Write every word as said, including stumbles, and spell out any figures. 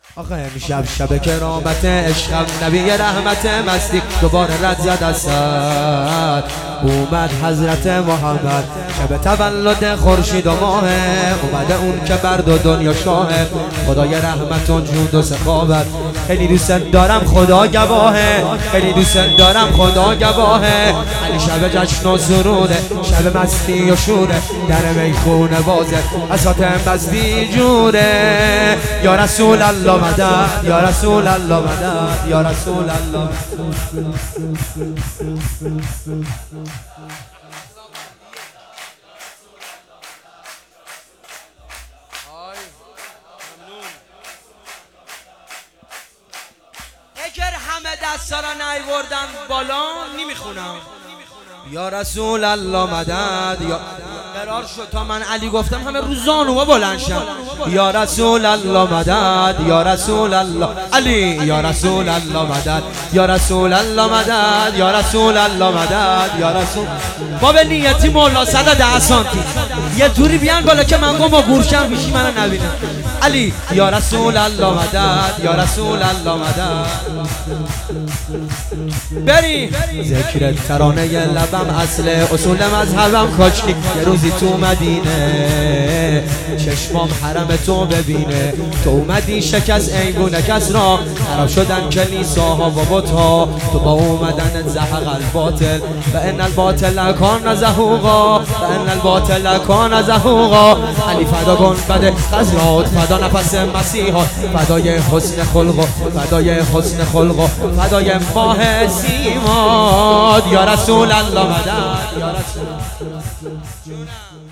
آقا امشب شب کرامت عشقم نبی رحمت مستی دوباره رد زد از سر اومد حضرت محمد شب تولد خورشید و ماهه اومده اون که بر دو دنیا شاهه خدای رحمت و جود و سخاوت خیلی دوست دارم خدا گواهه خیلی دوست دارم خدا گواهه علی شب جشن و سروده شب مستی و شوره در میخونه بازه اسات مستی جوره یا رسول الله مدد یا رسول الله مدد یا رسول الله اگر همه دستا را نیوردن بالا نمیخونم یا رسول الله مدد یا قرار شد تا من علی گفتم همه روزانو بلند شم یا رسول الله مدد یا رسول الله علی یا رسول الله مدد یا رسول الله مدد یا رسول الله مدد یا رسول با به نیتی مولا صد ده سانتی یه جوری بیان بالا که من گم و گورشم بیشی منو نبینه علی یا رسول الله مدد یا رسول الله مدد بری ذکر ترانه لبم اصل اصول مذهبم کاچی یه روزی تو مدینه چشمام حرم تو ببینه تو اومدی شکست ایبونه کس را خراب شدن کلیساها و بت‌ها تو با اومدن زهق الباطل و ان الباطل کان زهوقا و ان الباطل کان زهوقا علی فدا گنبد خضرات فدا نفس مسیحا فدای حسن خلق فدای حسن خلق فدای ماه سیماد یا رسول الله مدد یا رسول